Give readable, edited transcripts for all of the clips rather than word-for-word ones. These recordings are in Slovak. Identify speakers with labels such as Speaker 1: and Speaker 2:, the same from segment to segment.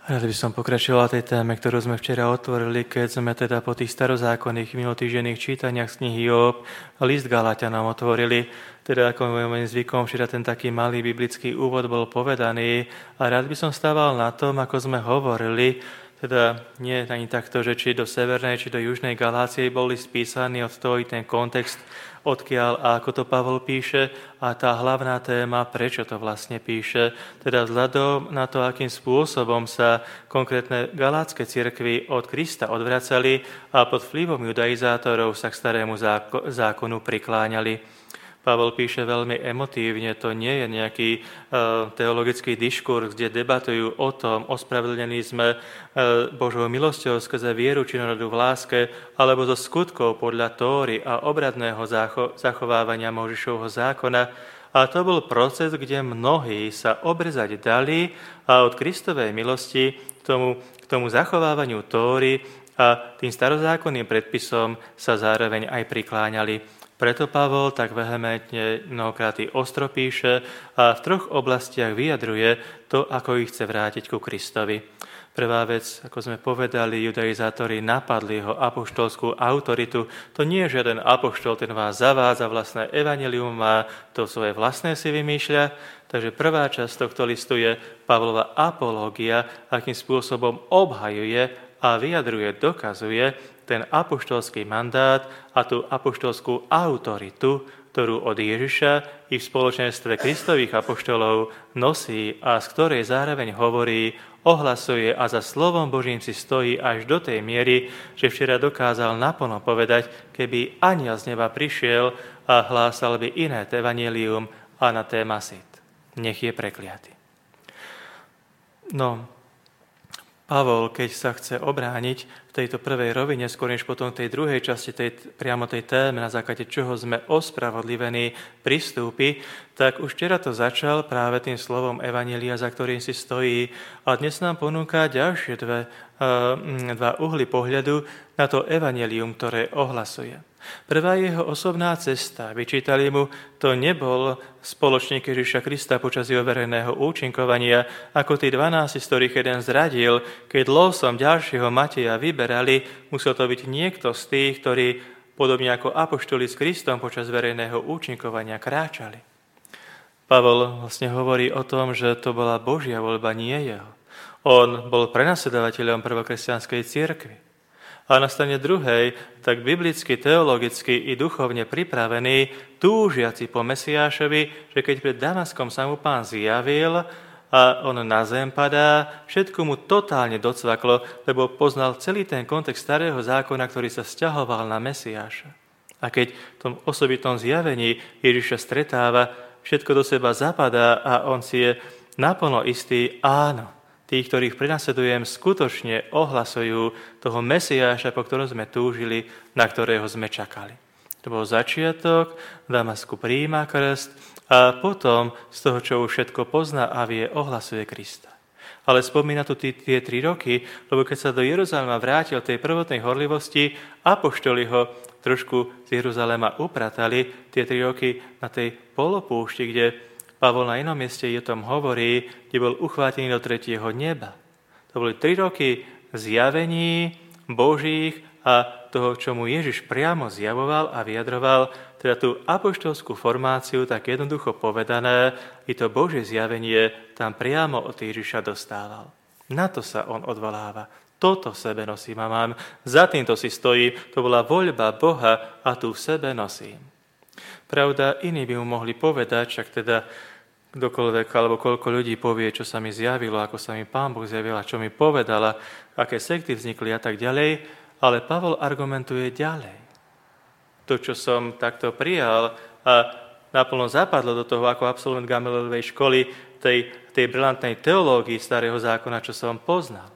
Speaker 1: Rád by som pokračoval tej téme, ktorú sme včera otvorili, keď sme teda po tých starozákonných minulotýždenných čítaniach z knihy Jób list Galaťanom otvorili. Teda ako môjim zvykom, včera ten taký malý biblický úvod bol povedaný a rád by som stával na tom, ako sme hovorili, teda nie ani takto, že či do severnej, či do južnej Galácie boli spísaní od toho i ten kontext, odkiaľ a ako to Pavol píše a tá hlavná téma, prečo to vlastne píše, teda vzhľadom na to, akým spôsobom sa konkrétne galátske cirkvi od Krista odvracali a pod vplyvom judaizátorov sa k starému zákonu prikláňali. Pavol píše veľmi emotívne, to nie je nejaký teologický diskurs, kde debatujú o tom, ospravedlnení sme Božou milosťou skrze vieru činorodú v láske, alebo zo skutkov podľa Tóry a obradného zachovávania Mojžišovho zákona. A to bol proces, kde mnohí sa obrezať dali a od Kristovej milosti k tomu zachovávaniu Tóry a tým starozákonným predpisom sa zároveň aj prikláňali. Preto Pavol tak vehementne mnohokrát ostro píše a v troch oblastiach vyjadruje to, ako ich chce vrátiť ku Kristovi. Prvá vec, ako sme povedali, judaizátori napadli jeho apoštolskú autoritu. To nie je žiaden apoštol, ten vás zavádza vlastné evanjelium, má to svoje vlastné si vymýšľa. Takže prvá časť tohto listu je Pavlova apológia, akým spôsobom obhajuje a vyjadruje, dokazuje ten apoštolský mandát a tú apoštolskú autoritu, ktorú od Ježiša i v spoločenstve Kristových apoštolov nosí a z ktorej zároveň hovorí, ohlasuje a za slovom Božím si stojí až do tej miery, že včera dokázal naplno povedať, keby anjel z neba prišiel a hlásal by iné evanjelium anatémasit. Nech je prekliaty. No, Pavol, keď sa chce obrániť v tejto prvej rovine, skôr než potom tej druhej časti, priamo tej téme, na základe čoho sme ospravodlivení, pristúpi, tak už včera to začal práve tým slovom evanjelia, za ktorým si stojí. A dnes nám ponúka ďalšie dva uhly pohľadu na to evanjelium, ktoré ohlasuje. Prvá jeho osobná cesta, vyčítali mu, to nebol spoločník Ježiša Krista počas jeho verejného účinkovania, ako tí 12, z ktorých jeden zradil, keď losom ďalšieho Mateja vyberali, musel to byť niekto z tých, ktorí podobne ako apoštoli s Kristom počas verejného účinkovania kráčali. Pavol vlastne hovorí o tom, že to bola Božia voľba, nie jeho. On bol prenasledovateľom prvokresťanskej cirkvi. A na strane druhej, tak biblicky, teologicky i duchovne pripravený, túžiaci po Mesiášovi, že keď pred Damaskom sa mu Pán zjavil a on na zem padá, všetko mu totálne docvaklo, lebo poznal celý ten kontext starého zákona, ktorý sa vzťahoval na Mesiáša. A keď v tom osobitom zjavení Ježiša stretáva, všetko do seba zapadá a on si je naplno istý, áno, tí, ktorých prenasledujem, skutočne ohlasujú toho Mesiáša, po ktorom sme túžili, na ktorého sme čakali. To bol začiatok, v Damasku prijíma krst a potom z toho, čo už všetko pozná a vie, ohlasuje Krista. Ale spomína tu tie 3 roky, lebo keď sa do Jeruzalema vrátil tej prvotnej horlivosti, apoštoli ho trošku z Jeruzalema upratali tie 3 roky na tej polopúšti, kde Pavol na inom mieste o tom hovorí, kde bol uchvátený do 3. neba. To boli 3 roky zjavení Božích a toho, čo mu Ježiš priamo zjavoval a vyjadroval, teda tú apoštolskú formáciu, tak jednoducho povedané, i to Božie zjavenie tam priamo od Ježiša dostával. Na to sa on odvoláva. Toto v sebe nosím a mám, za týmto si stojím, to bola voľba Boha a tu v sebe nosím. Pravda, iní by mu mohli povedať, však teda kdokoľvek alebo koľko ľudí povie, čo sa mi zjavilo, ako sa mi Pán Boh zjavil a čo mi povedala, aké sekty vznikli a tak ďalej, ale Pavol argumentuje ďalej. To, čo som takto prijal a naplno zapadlo do toho ako absolvent Gamalielevej školy, tej brilantnej teológii starého zákona, čo som poznal.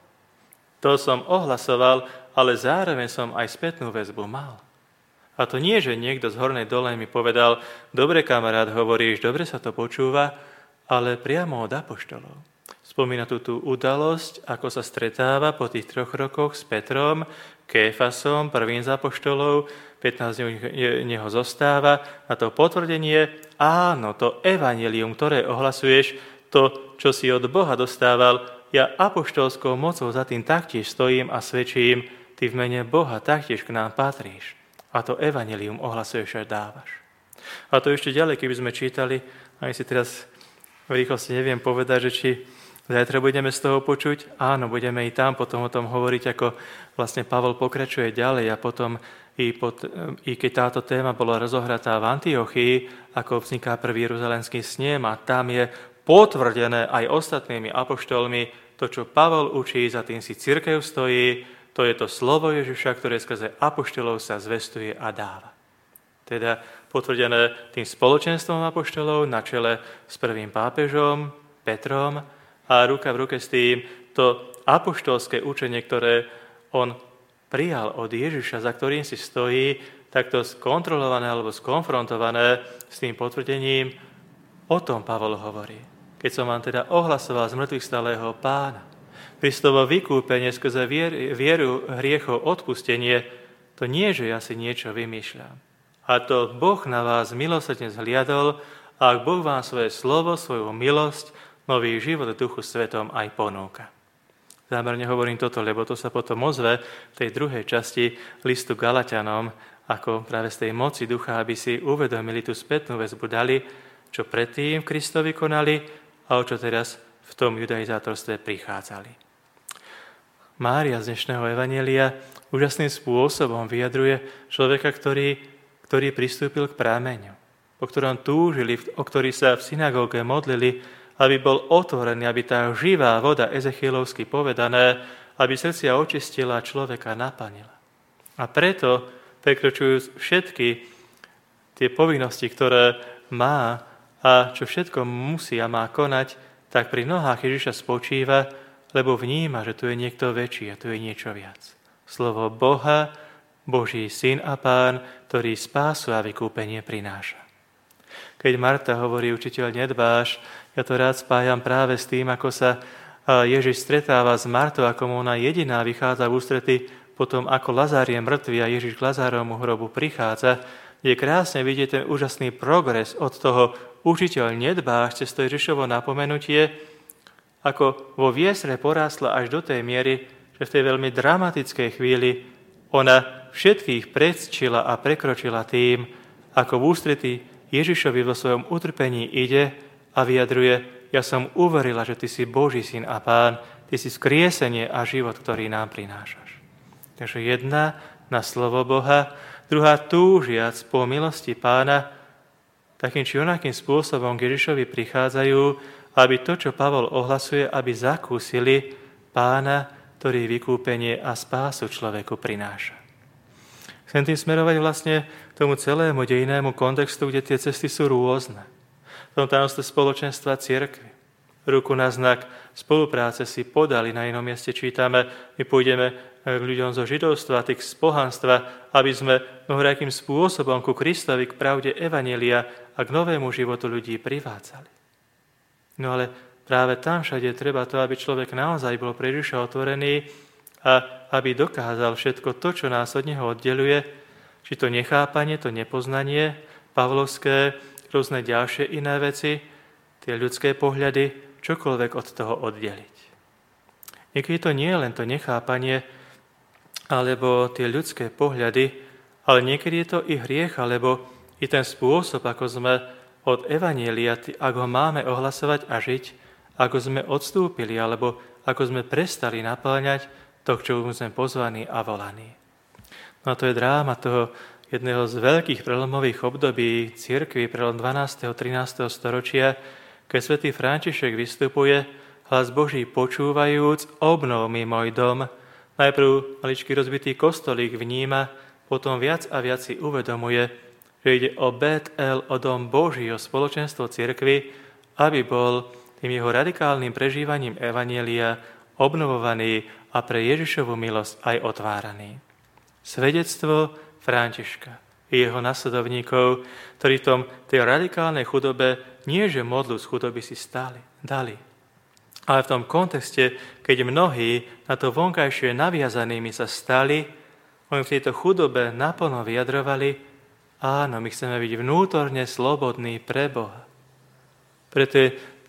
Speaker 1: To som ohlasoval, ale zároveň som aj spätnú väzbu mal. A to nie, že niekto z hornej dole mi povedal, dobre kamarát, hovoríš, dobre sa to počúva, ale priamo od apoštolov. Spomína tú udalosť, ako sa stretáva po tých 3 rokoch s Petrom, Kéfasom, prvým z apoštolov, 15 dní neho zostáva, na to potvrdenie, áno, to evanjelium, ktoré ohlasuješ, to, čo si od Boha dostával, ja apoštolskou mocou za tým taktiež stojím a svedčím, ty v mene Boha taktiež k nám patríš. A to evanjelium ohlasuješ a dávaš. A to ešte ďalej, keby sme čítali, aj si teraz v rýchlosti neviem povedať, že či zajtra budeme z toho počuť. Áno, budeme i tam potom o tom hovoriť, ako vlastne Pavol pokračuje ďalej a potom i keď táto téma bola rozohratá v Antiochii, ako vzniká prvý jeruzalemský snem a tam je potvrdené aj ostatnými apoštolmi, to, čo Pavol učí, za tým si cirkev stojí, to je to slovo Ježiša, ktoré skrze apoštolov sa zvestuje a dáva. Teda potvrdené tým spoločenstvom apoštolov na čele s prvým pápežom, Petrom a ruka v ruke s tým to apoštolské učenie, ktoré on prijal od Ježiša, za ktorým si stojí, takto skontrolované alebo skonfrontované s tým potvrdením, o tom Pavol hovorí. Keď som vám teda ohlasoval z mŕtvych stálého Pána, Kristovo vykúpenie skrze vieru hriechov odpustenie, to nie, že ja si niečo vymýšľam. A to Boh na vás milosrdne zhliadol, a ak Boh vám svoje slovo, svoju milosť, nový život v Duchu Svetom aj ponúka. Zámerne hovorím toto, lebo to sa potom ozve v tej druhej časti listu Galatianom, ako práve z tej moci ducha, aby si uvedomili tú spätnú väzbu dali, čo predtým Kristovi konali a o čo teraz v tom judaizátorstve prichádzali. Mária z dnešného evanjelia úžasným spôsobom vyjadruje človeka, ktorý pristúpil k prámeňu, po ktorom túžili, o ktorý sa v synagóge modlili, aby bol otvorený, aby tá živá voda, ezechielovsky povedané, aby srdcia očistila a človeka naplnila. A preto, prekročujúc všetky tie povinnosti, ktoré má a čo všetko musí a má konať, tak pri nohách Ježiša spočíva, lebo vníma, že tu je niekto väčší a tu je niečo viac. Slovo Boha, Boží syn a Pán, ktorý spásu a vykúpenie prináša. Keď Marta hovorí, učiteľ, nedbáš, ja to rád spájam práve s tým, ako sa Ježiš stretáva s Martou, ako mu ona jediná vychádza v ústrety, potom ako Lazár je mŕtvý a Ježiš k Lazárovmu hrobu prichádza, kde krásne vidieť ten úžasný progres od toho učiteľ, nedbáš, cez to Ježišovo napomenutie, ako vo viesre porástla až do tej miery, že v tej veľmi dramatickej chvíli ona všetkých predčila a prekročila tým, ako v ústretí Ježišovi vo svojom utrpení ide a vyjadruje, ja som uverila, že ty si Boží syn a Pán, ty si skriesenie a život, ktorý nám prinášaš. Takže jedna na slovo Boha, druhá túžiac po milosti Pána, takým či onakým spôsobom k Ježišovi prichádzajú, aby to, čo Pavol ohlasuje, aby zakúsili Pána, ktorý vykúpenie a spásu človeku prináša. Chcem tým smerovať vlastne tomu celému dejinnému kontextu, kde tie cesty sú rôzne. V tom tajomstve spoločenstva cirkvi. Ruku na znak spolupráce si podali, na inom mieste čítame, my pôjdeme k ľuďom zo židovstva, tých z pohanstva, aby sme mnohorakým spôsobom ku Kristovi, k pravde evanjelia a k novému životu ľudí privádzali. No ale práve tam všade treba to, aby človek naozaj bol pre Ježiša otvorený a aby dokázal všetko to, čo nás od neho oddeluje, či to nechápanie, to nepoznanie, pavlovské, rôzne ďalšie iné veci, tie ľudské pohľady, čokoľvek od toho oddeliť. Niekedy to nie je len to nechápanie, alebo tie ľudské pohľady, ale niekedy je to i hriech, alebo i ten spôsob, ako sme od evanjelia, ak ho máme ohlasovať a žiť, ako sme odstúpili, alebo ako sme prestali naplňať to, k čomu sme pozvaní a volaní. No a to je dráma toho jedného z veľkých prelomových období cirkvi prelom 12. a 13. storočia, keď svätý František vystupuje, hlas Boží počúvajúc, obnov mi môj dom. Najprv maličký rozbitý kostolík vníma, potom viac a viac si uvedomuje, že ide o Bet-El, o dom Boží, o spoločenstvo cirkvi, aby bol tým jeho radikálnym prežívaním evanjelia obnovovaný a pre Ježišovu milosť aj otváraný. Svedectvo Františka i jeho nasledovníkov, ktorí v tej radikálnej chudobe nie že modlu z chudoby si dali, ale v tom kontexte, keď mnohí na to vonkajšie naviazanými sa stali, oni v tejto chudobe naplno vyjadrovali, áno, my chceme byť vnútorne slobodní pre Boha. Preto je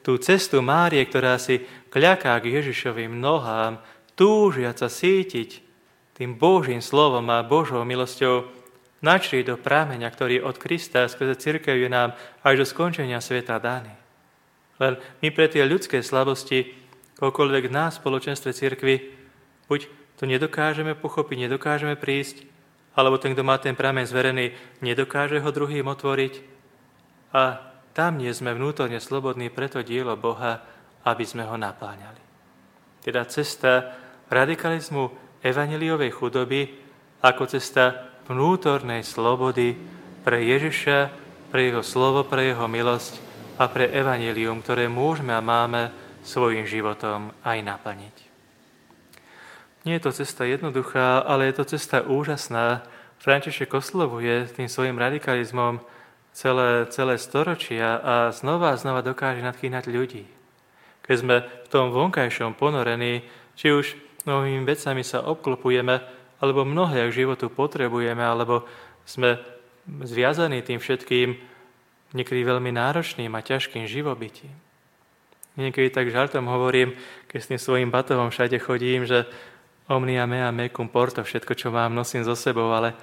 Speaker 1: tú cestu Márie, ktorá si kľaká k Ježišovým nohám, túžiaca sítiť tým Božím slovom a Božou milosťou, načri do prameňa, ktorý od Krista skrze cirkev je nám až do skončenia sveta daný. Len my pre tie ľudské slabosti, koľkoľvek nás v spoločenstve cirkvi, buď to nedokážeme pochopiť, nedokážeme prísť, alebo ten, kto má ten prameň zverený, nedokáže ho druhým otvoriť. A tam nie sme vnútorne slobodní pre to dielo Boha, aby sme ho napáňali. Teda cesta radikalizmu evanjeliovej chudoby ako cesta vnútornej slobody pre Ježiša, pre jeho slovo, pre jeho milosť a pre evanjelium, ktoré môžeme a máme svojím životom aj naplniť. Nie je to cesta jednoduchá, ale je to cesta úžasná. František oslovuje tým svojim radikalizmom celé storočia a znova dokáže nadchýnať ľudí. Keď sme v tom vonkajšom ponorení, či už mnohými vecami sa obklopujeme, alebo mnohé k životu potrebujeme, alebo sme zviazaní tým všetkým niekedy veľmi náročným a ťažkým živobytím. Niekedy tak žartom hovorím, keď s tým svojím batohom všade chodím, že omnia mea mecum porto, všetko, čo mám, nosím so sebou, ale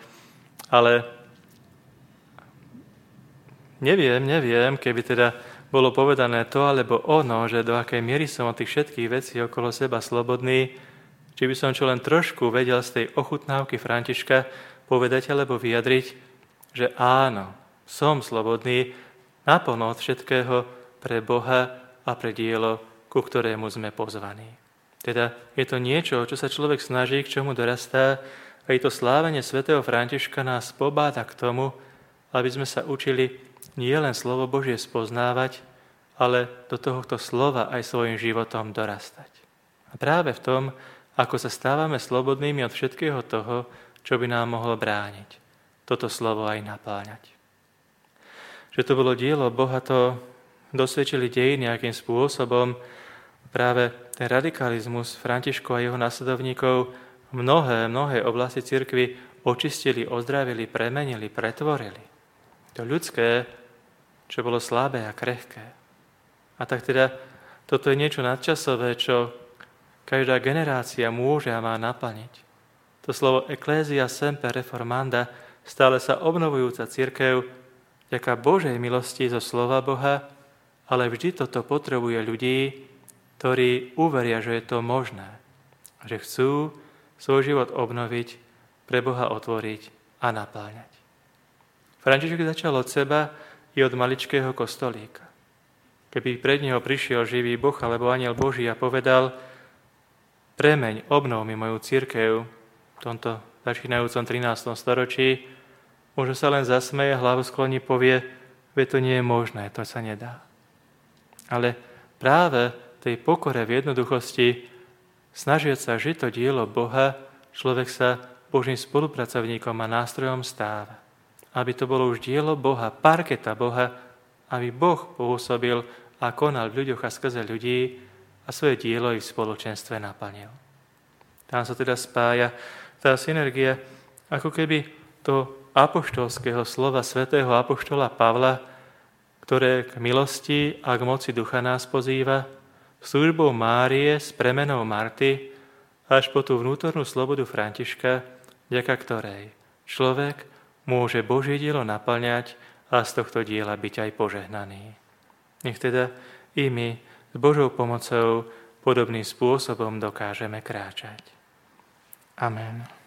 Speaker 1: neviem, keby teda bolo povedané to alebo ono, že do akej miery som od tých všetkých vecí okolo seba slobodný, či by som čo len trošku vedel z tej ochutnávky Františka povedať alebo vyjadriť, že áno, som slobodný naplno od všetkého pre Boha a pre dielo, ku ktorému sme pozvaní. Teda je to niečo, čo sa človek snaží, k čomu dorastá, a je to slávenie svätého Františka nás pobáda k tomu, aby sme sa učili nie len slovo Božie spoznávať, ale do tohto slova aj svojim životom dorastať. A práve v tom, ako sa stávame slobodnými od všetkého toho, čo by nám mohlo brániť, toto slovo aj napáňať. Že to bolo dielo Boha, to dosvedčili dejiny, akým spôsobom práve ten radikalizmus Františkov a jeho nasledovníkov mnohé oblasti cirkvi očistili, ozdravili, premenili, pretvorili. To ľudské, čo bolo slabé a krehké. A tak teda toto je niečo nadčasové, čo každá generácia môže a má naplniť. To slovo Ecclesia semper reformanda, stále sa obnovujúca cirkev, vďaka Božej milosti zo slova Boha, ale vždy toto potrebuje ľudí, ktorí uveria, že je to možné. Že chcú svoj život obnoviť, pre Boha otvoriť a napáňať. František začal od seba i od maličkého kostolíka. Keby pred neho prišiel živý Boh alebo anjel Boží a povedal: premeň, obnov mi moju cirkev v tomto začínajúcom 13. storočí, možno sa len zasmeje, hlavu skloní, povie: veď to nie je možné, to sa nedá. Ale práve tej pokore v jednoduchosti, snažiať sa žiť to dielo Boha, človek sa Božím spolupracovníkom a nástrojom stáva. Aby to bolo už dielo Boha, parketa Boha, aby Boh pôsobil a konal v ľuďoch a skrze ľudí a svoje dielo i v spoločenstve naplnil. Tam sa teda spája tá synergia, ako keby to apoštolského slova svätého apoštola Pavla, ktoré k milosti a k moci ducha nás pozýva, službou Márie s premenou Marty až po tú vnútornú slobodu Františka, vďaka ktorej človek môže Božie dielo naplňať a z tohto diela byť aj požehnaný. Nech teda i my s Božou pomocou podobným spôsobom dokážeme kráčať. Amen.